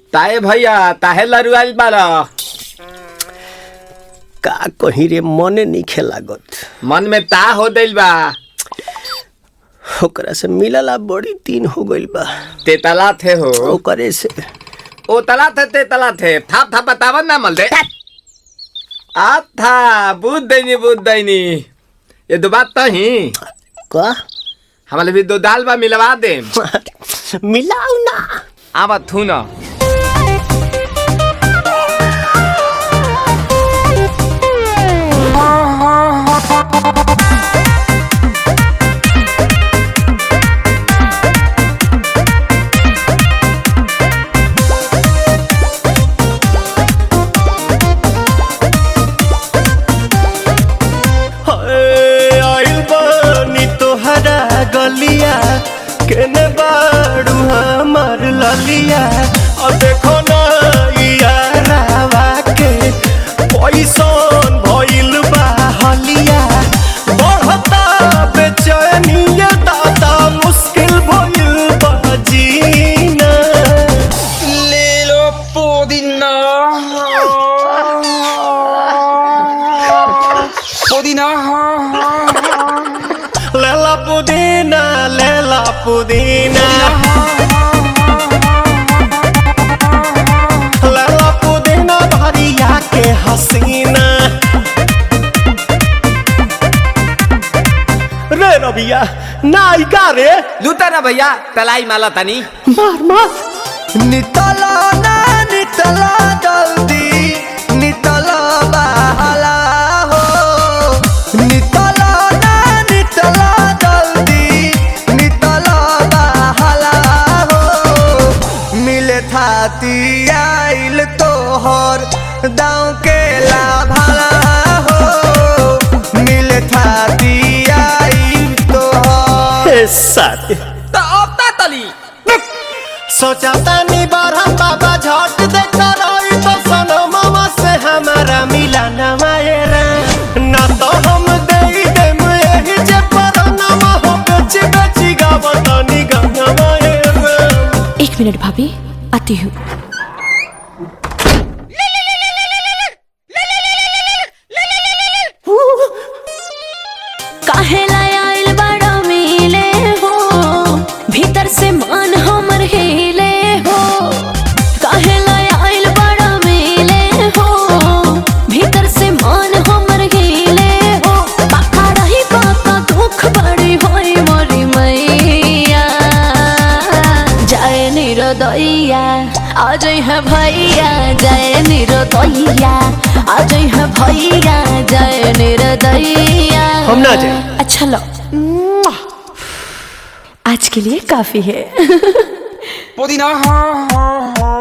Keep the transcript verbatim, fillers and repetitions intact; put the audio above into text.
ताए भैया ताहे लरुआल बाला का कहीं रे मने नहीं खेलागत। मन में ता हो दिल बा ओकरा से मिलला बड़ी दिन हो गइल बा। ते तला थे हो ओकरे से ओ तला थे ते तला थे थाप थाप बतावन ना मल दे आ था बुद्ध दैनी बुद्ध दैनी ये दो बात तो ही का हमारे भी दो दाल बा मिलवा दे मिलाऊ ना आवा थू ना गलिया केने बाड़ू हमार ललिया और देखो ना यारावा के पैसन भइल बा हलिया बढ़ता बेचैनिया दादा मुश्किल भइल बा जीना ले लो पुदीना पुदीना लेला पुदीना लेला पुदीना लेला पुदीना भरिया के हसीना रे रबिया नायिका रे लूटा ना भैया तलाई माला तनी मार मार नितला ना नितला जल्दी नितला बहला हो नितला आइल तोहर दाँव के लाभाला हो मिले थाती आइल तोहर साथी तो अब ता तली सोचा तानी बारह बाबा झट देखा रही तो सनो मामा से हमारा मिला न मायरा ना तो हम दे देम यही जे पर नामा हो बेची बेची गावतानी गंगा मायरा। एक मिनट भाभी आती हूँ। काहे लायल बड़ा मिले हो भीतर से मन हमर हिले हो काहे लायल बड़ा मिले हो भीतर से मन हमर हिले हो बाका रही बाका दुख बड़ी होई मोरी मैया जाए निरोदैया आज है भैया जय निरोदैया आज है भैया जय निरोदैया हम ना जाए। अच्छा लो आज के लिए काफी है पुदीना हाँ हाँ हाँ